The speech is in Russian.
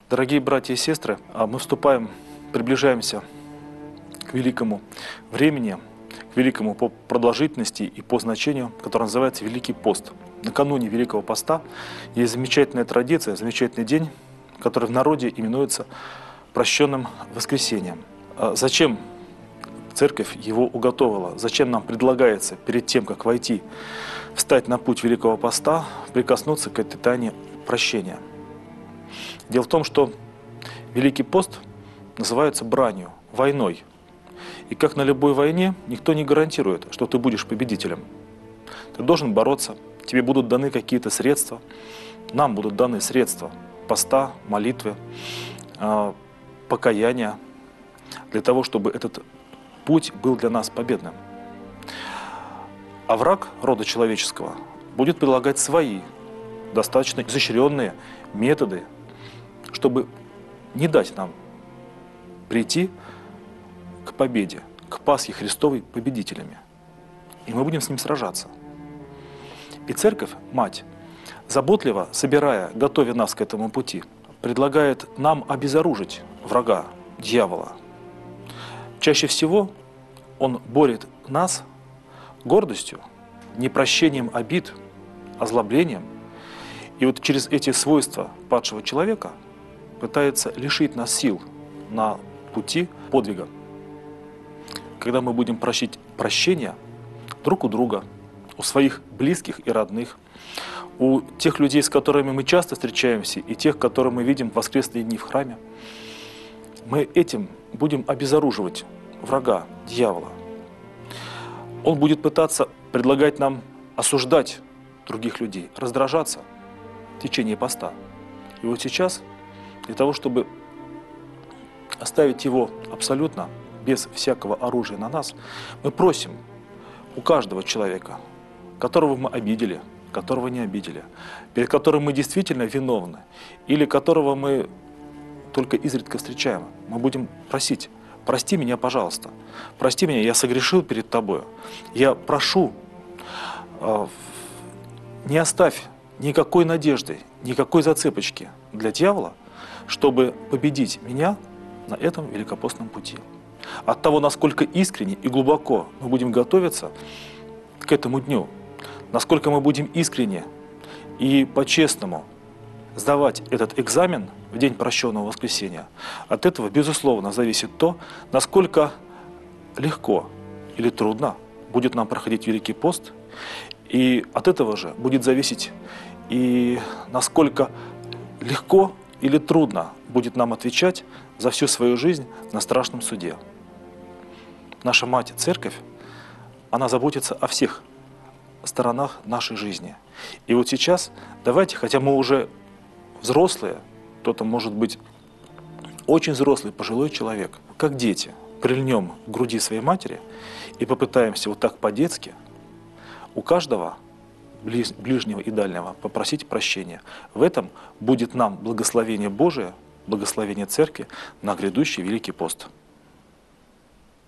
Дорогие братья и сестры, мы приближаемся к великому времени, к великому по продолжительности и по значению, который называется Великий пост. Накануне Великого поста есть замечательная традиция, замечательный день, который в народе именуется прощенным воскресением. Зачем Церковь его уготовила? Зачем нам предлагается перед тем, как войти, встать на путь Великого поста, прикоснуться к этой тайне прощения? Дело в том, что Великий пост называется бранью, войной. И как на любой войне, никто не гарантирует, что ты будешь победителем. Ты должен бороться, тебе будут даны какие-то средства, нам будут даны средства поста, молитвы, покаяния, для того, чтобы этот путь был для нас победным. А враг рода человеческого будет предлагать свои, достаточно изощренные методы, чтобы не дать нам прийти к победе, к Пасхе Христовой победителями. И мы будем с ним сражаться. И Церковь, Мать, заботливо собирая, готовя нас к этому пути, предлагает нам обезоружить врага, дьявола. Чаще всего он борет нас гордостью, непрощением обид, озлоблением. И вот через эти свойства падшего человека пытается лишить нас сил на пути подвига. Когда мы будем просить прощения друг у друга, у своих близких и родных, у тех людей, с которыми мы часто встречаемся, и тех, которые мы видим в воскресные дни в храме, мы этим будем обезоруживать врага, дьявола. Он будет пытаться предлагать нам осуждать других людей, раздражаться в течение поста. И вот сейчас, для того, чтобы оставить его абсолютно без всякого оружия на нас, мы просим у каждого человека, которого мы обидели, которого не обидели, перед которым мы действительно виновны, или которого мы только изредка встречаем, мы будем просить: прости меня, пожалуйста, прости меня, я согрешил перед тобою. Я прошу, не оставь никакой надежды, никакой зацепочки для дьявола, чтобы победить меня на этом великопостном пути. От того, насколько искренне и глубоко мы будем готовиться к этому дню, насколько мы будем искренне и по-честному сдавать этот экзамен в день прощенного воскресения, от этого, безусловно, зависит то, насколько легко или трудно будет нам проходить Великий пост, и от этого же будет зависеть и насколько легко или трудно будет нам отвечать за всю свою жизнь на страшном суде. Наша Мать, Церковь, она заботится о всех сторонах нашей жизни. И вот сейчас давайте, хотя мы уже взрослые, кто-то может быть очень взрослый, пожилой человек, как дети, прильнем к груди своей матери и попытаемся вот так по-детски у каждого ближнего и дальнего попросить прощения. В этом будет нам благословение Божие, благословение Церкви на грядущий Великий пост.